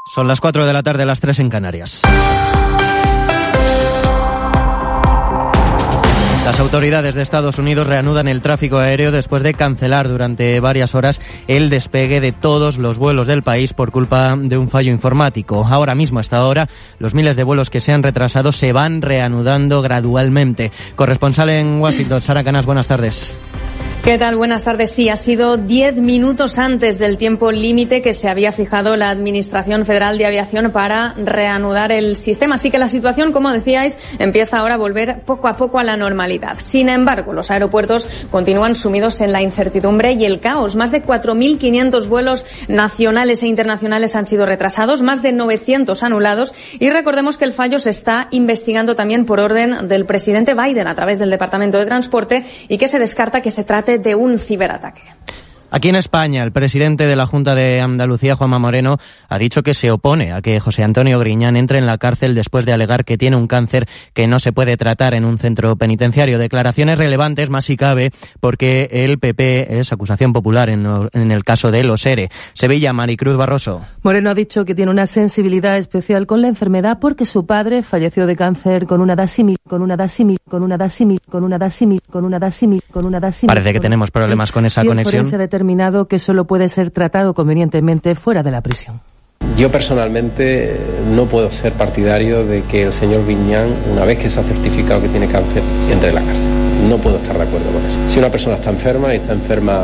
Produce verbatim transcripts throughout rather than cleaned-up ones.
Son las cuatro de la tarde, las tres en Canarias. Las autoridades de Estados Unidos reanudan el tráfico aéreo después de cancelar durante varias horas el despegue de todos los vuelos del país por culpa de un fallo informático. Ahora mismo, hasta ahora, los miles de vuelos que se han retrasado se van reanudando gradualmente. Corresponsal en Washington, Sara Canas, buenas tardes. ¿Qué tal? Buenas tardes. Sí, ha sido diez minutos antes del tiempo límite que se había fijado la Administración Federal de Aviación para reanudar el sistema. Así que la situación, como decíais, empieza ahora a volver poco a poco a la normalidad. Sin embargo, los aeropuertos continúan sumidos en la incertidumbre y el caos. Más de cuatro mil quinientos vuelos nacionales e internacionales han sido retrasados, más de novecientos anulados. Y recordemos que el fallo se está investigando también por orden del presidente Biden a través del Departamento de Transporte y que se descarta que se trate de un ciberataque. Aquí en España, el presidente de la Junta de Andalucía, Juanma Moreno, ha dicho que se opone a que José Antonio Griñán entre en la cárcel después de alegar que tiene un cáncer que no se puede tratar en un centro penitenciario. Declaraciones relevantes, más si cabe, porque el P P es acusación popular en, en el caso de los ERE. Sevilla, Maricruz Barroso. Moreno ha dicho que tiene una sensibilidad especial con la enfermedad porque su padre falleció de cáncer con una edad similar, con una edad similar, con una edad similar, con una edad similar, con una edad similar, con una edad similar. Parece que tenemos problemas con esa conexión. Determinado que solo puede ser tratado convenientemente fuera de la prisión. Yo personalmente no puedo ser partidario de que el señor Griñán, una vez que se ha certificado que tiene cáncer, entre en la cárcel. No puedo estar de acuerdo con eso. Si una persona está enferma y está enferma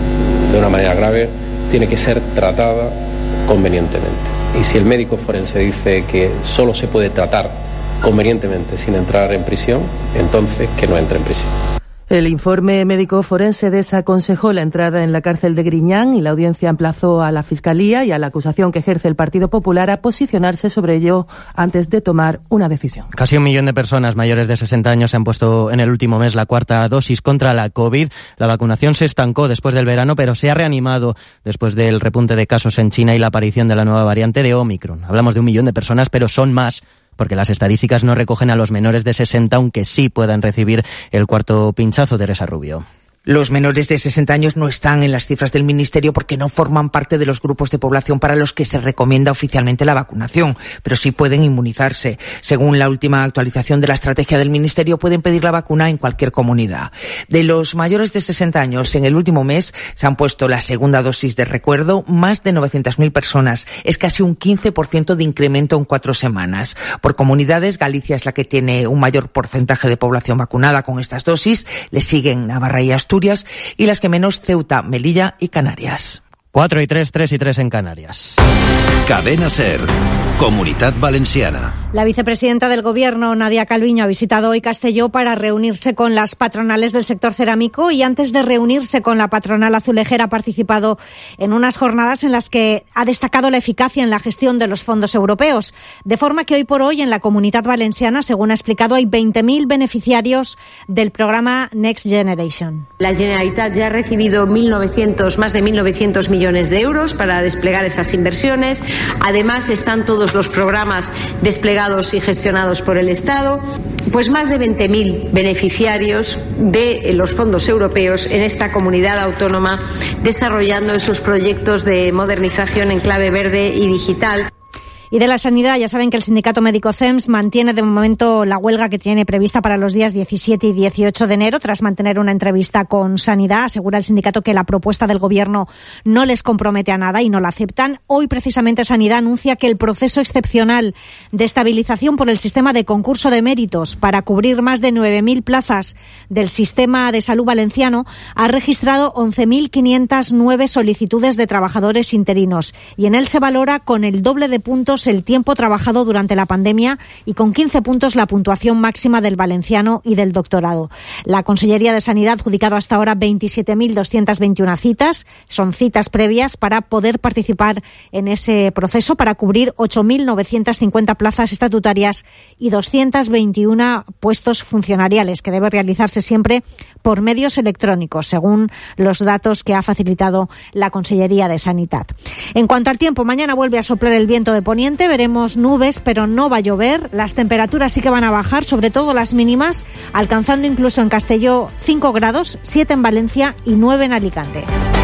de una manera grave, tiene que ser tratada convenientemente. Y si el médico forense dice que solo se puede tratar convenientemente sin entrar en prisión, entonces que no entre en prisión. El informe médico forense desaconsejó la entrada en la cárcel de Griñán y la audiencia emplazó a la Fiscalía y a la acusación que ejerce el Partido Popular a posicionarse sobre ello antes de tomar una decisión. Casi un millón de personas mayores de sesenta años se han puesto en el último mes la cuarta dosis contra la COVID. La vacunación se estancó después del verano, pero se ha reanimado después del repunte de casos en China y la aparición de la nueva variante de Omicron. Hablamos de un millón de personas, pero son más, porque las estadísticas no recogen a los menores de sesenta, aunque sí puedan recibir el cuarto pinchazo. Teresa Rubio. Los menores de sesenta años no están en las cifras del Ministerio porque no forman parte de los grupos de población para los que se recomienda oficialmente la vacunación, pero sí pueden inmunizarse. Según la última actualización de la estrategia del Ministerio, pueden pedir la vacuna en cualquier comunidad. De los mayores de sesenta años, en el último mes se han puesto la segunda dosis de recuerdo más de novecientas mil personas. Es casi un quince por ciento de incremento en cuatro semanas. Por comunidades, Galicia es la que tiene un mayor porcentaje de población vacunada con estas dosis. Le siguen Navarra y Asturias, y las que menos, Ceuta, Melilla y Canarias. Cuatro y tres, tres y tres en Canarias. Cadena SER, Comunitat Valenciana. La vicepresidenta del Gobierno, Nadia Calviño, ha visitado hoy Castelló para reunirse con las patronales del sector cerámico y antes de reunirse con la patronal azulejera ha participado en unas jornadas en las que ha destacado la eficacia en la gestión de los fondos europeos. De forma que hoy por hoy en la Comunitat Valenciana, según ha explicado, hay veinte mil beneficiarios del programa Next Generation. La Generalitat ya ha recibido mil novecientos, más de mil novecientos millones de euros para desplegar esas inversiones. Además están todos los programas desplegados y gestionados por el Estado. Pues más de veinte mil beneficiarios de los fondos europeos en esta comunidad autónoma desarrollando esos proyectos de modernización en clave verde y digital. Y de la sanidad, ya saben que el sindicato médico C E M S mantiene de momento la huelga que tiene prevista para los días diecisiete y dieciocho de enero. Tras mantener una entrevista con Sanidad, asegura el sindicato que la propuesta del Gobierno no les compromete a nada y no la aceptan. Hoy, precisamente, Sanidad anuncia que el proceso excepcional de estabilización por el sistema de concurso de méritos para cubrir más de nueve mil plazas del sistema de salud valenciano ha registrado once mil quinientas nueve solicitudes de trabajadores interinos y en él se valora con el doble de puntos el tiempo trabajado durante la pandemia y con quince puntos la puntuación máxima del valenciano y del doctorado. La Consellería de Sanidad ha adjudicado hasta ahora veintisiete mil doscientas veintiuna citas, son citas previas para poder participar en ese proceso para cubrir ocho mil novecientas cincuenta plazas estatutarias y doscientos veintiuno puestos funcionariales que debe realizarse siempre por medios electrónicos, según los datos que ha facilitado la Consellería de Sanidad. En cuanto al tiempo, mañana vuelve a soplar el viento de poniente. Veremos nubes, pero no va a llover. Las temperaturas sí que van a bajar, sobre todo las mínimas, alcanzando incluso en Castelló cinco grados, siete en Valencia y nueve en Alicante.